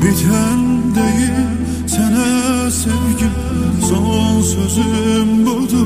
Biten değil sana sevgim, son sözüm budur.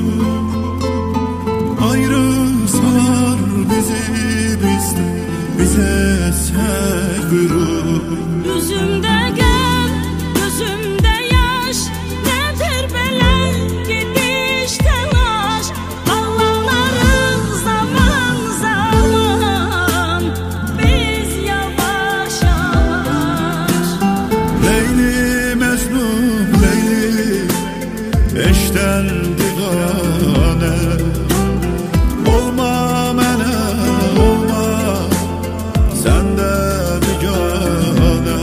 Ayrılsalar bizi bizden, bize eser bir ruh. Yüzümde gel, gözümde yaş, nedir böyle gidiş telaş? Ağlanırız zaman zaman, biz yavaş yavaş. Leyli Mecnun Leyli, eşten divane. Olma mene olma, sende bigane.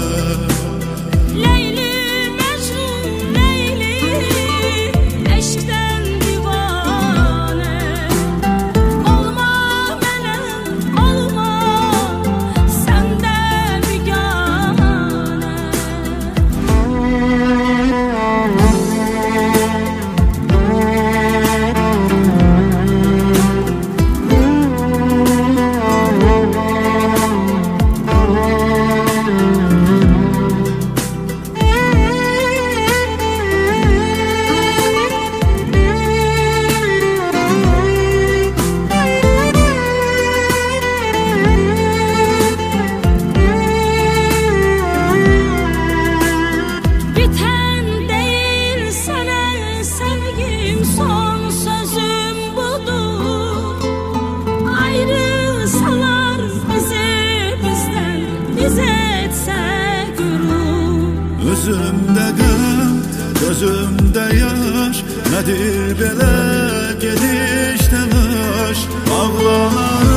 Leyli Mecnun Leyli, eşkten divane. Olma mene olma, senden bigane. Biten değil sana sevgim, son sözüm budur. Ayrılsalar bizi bizden, bize etse gurur. Özümde gam, gözümde yaş, nedir belə gediş telaş? Ağlanar